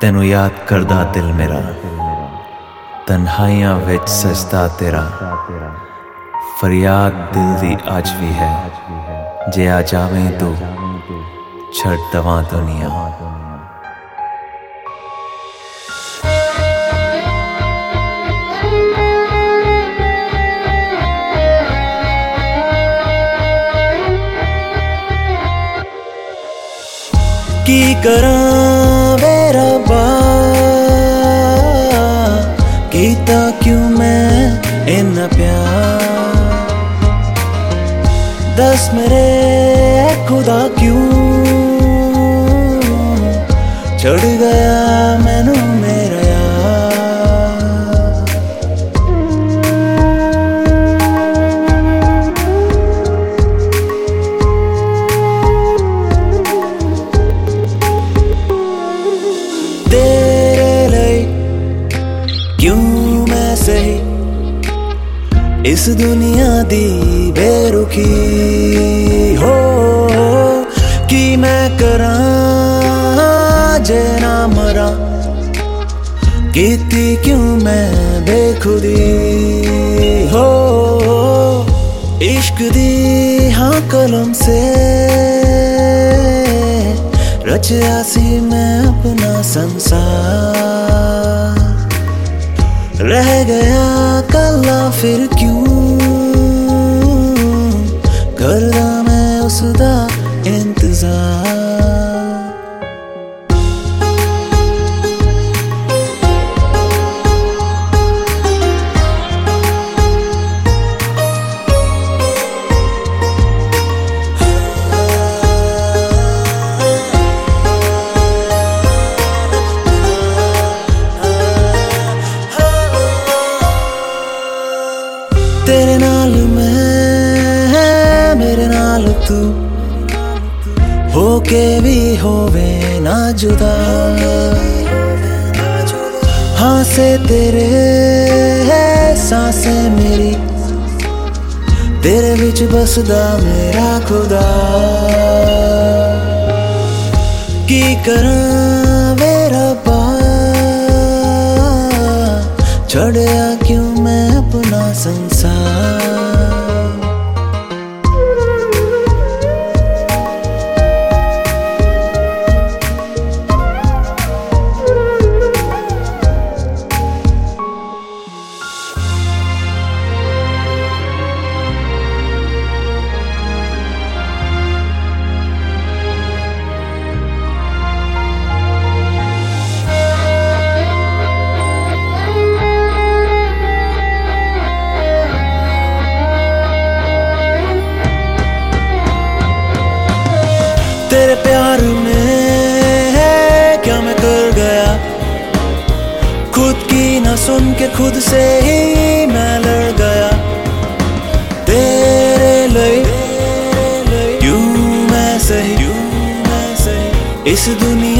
ਤੈਨੂੰ ਯਾਦ ਕਰਦਾ ਦਿਲ ਮੇਰਾ, ਤਨਹਾਈਆਂ ਵਿੱਚ ਸਜਦਾ ਤੇਰਾ। ਫਰਿਆਦ ਦਿਲ ਦੀ ਅੱਜ ਵੀ ਹੈ, ਜੇ ਆ ਜਾਵੇਂ ਤੂੰ ਛੱਡ ਦਵਾਂ ਦੁਨੀਆ। की करां वे रब्बा, कीता क्यों मैं इन्ना प्यार। दस मेरे खुदा क्यों छड़ गया मैनू मेरा यार। क्यों मैं सही इस दुनिया दी बेरुखी हो, कि मैं करा जे ना मरा। कीती क्यों मैं बेखुदी हो, इश्क दी हाँ कलम से रचा सी मैं अपना संसार। रह गया कल्ला फिर क्यों करदा मैं उसदा इंतजार। तेरे नाल मैं मेरे नाल तू होके भी होवे ना जुदा। हाँ से तेरे है सांसें मेरी, तेरे विच बसदा मेरा खुदा। की करां वे रब्बा, छड़या क्यों मैं अपना संसार। तेरे प्यार में क्या मैं कर गया, खुद की ना सुन के खुद से ही मैं लड़ गया। तेरे लिए यूं मैं सही इस दुनिया